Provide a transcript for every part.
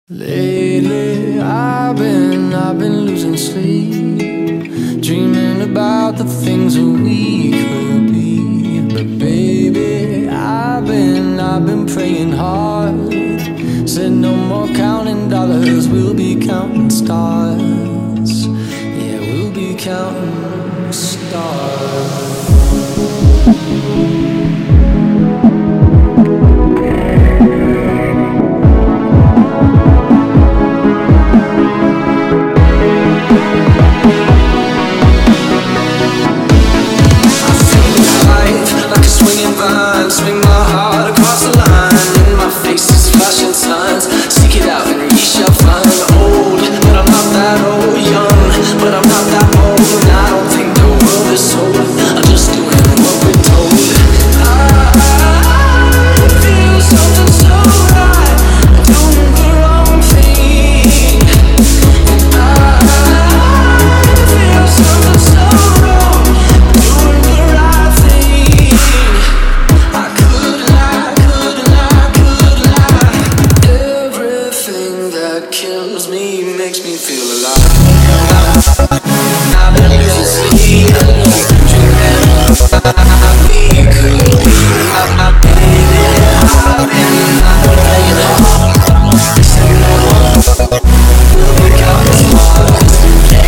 Lately, I've been losing sleep, dreaming about the things that we could be. But baby, I've been praying hard. Said no more counting dollars, we'll be counting stars. Yeah, we'll be counting stars. Swing my heart across the line, and my face is flashing signs. Seek it out and we shall find. Old, but I'm not that old. Young, but I'm not that old. And I don't think the world is sold. I'm just doing what we're told. I feel something so right, doing the wrong thing. And I feel something so wrong, doing the right thing. Kills me, makes me feel alive. I've been losing sleep, we could be. I've been playing hard. We'll be counting stars.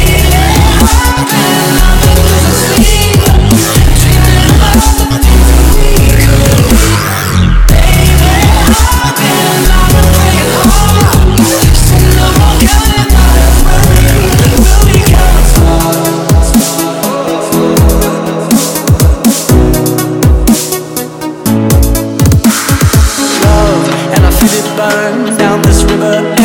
I've been losing sleep, dreaming about the things that we could be. Baby, I've been playing hard. Burn down this river.